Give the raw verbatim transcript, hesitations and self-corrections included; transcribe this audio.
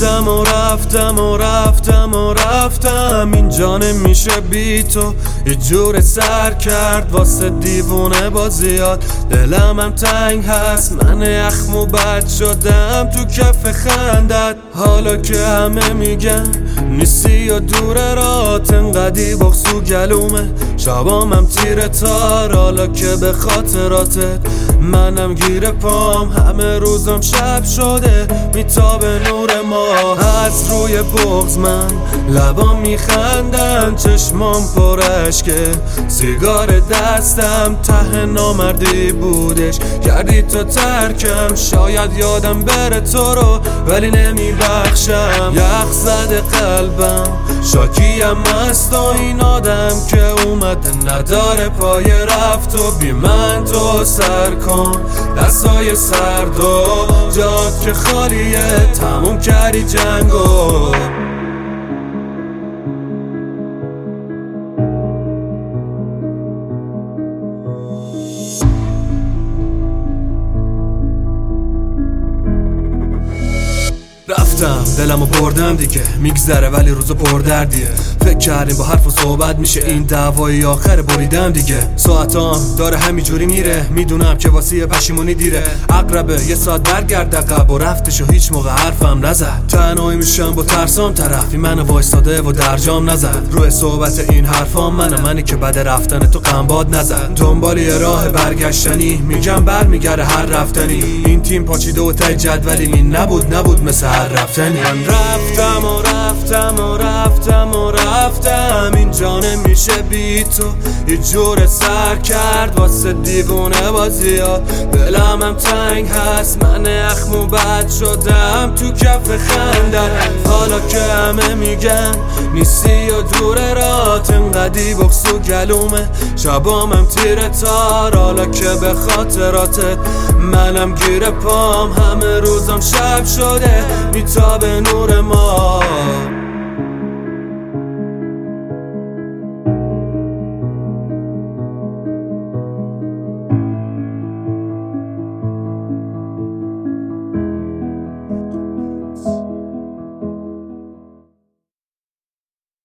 رفتم و رفتم و رفتم و رفتم، اینجا نمیشه بی تو یه جور سر کرد واسه دیوونه بازیات. دلم هم تنگ هست، من یخم و بد شدم تو کف خندت. حالا که همه میگن نیستی و دور رات، انقدی بغض و گلومه شبام هم تیر تار. حالا که به خاطراتت منم گیر پام، همه روزم شب شده میتابه نور ما. از روی بغض من لبام میخندن، چشمام پر اشکه، سیگار دستم ته نامردی بودش. کردی تو ترکم، شاید یادم بره تو رو ولی نمیبخشم. یخ زده قلبم، شاکیم است و این آدم که اومده نداره پای رفت و بی من تو سر کن دستای سرد و جاد که خالیه، تموم کردی جنگو. رفتم دلمو بردم دیگه، میگذره ولی روزو پردردیه. فکر کردیم با حرف و صحبت میشه این دعوای آخر بریدم دیگه. ساعتام داره همینجوری میره، میدونم که واسه پشیمونی دیره. اقربه یه ساعت برگرد عقب و رفتش و هیچ موقع حرفم نزد. تنهایی میشم با ترسام، طرفی منو وایستاده و درجام نزد. روی صحبت این حرفام منم، منی که بعد رفتن تو قنباد نزد. دنبال یه راه برگشتنی میگم برمیگره هر رفتنی. این تیم پاچیده و تای جدولی این نبود نبود مثل هر رفتنی. من رفتم و رفتم و رفتم و رفتم، اینجا نمیشه بی تو یه جور سر کرد واسه دیوونه بازیات. دلم هم تنگ هست، من اخم و بد شدم تو کف خندت. حالا که همه میگن نیستی و دور رات، انقدی بغض و گلومه شبام هم تیر تار. حالا که به خاطراتت منم گیر پام، همه روزم شب شده میتابه نور ما.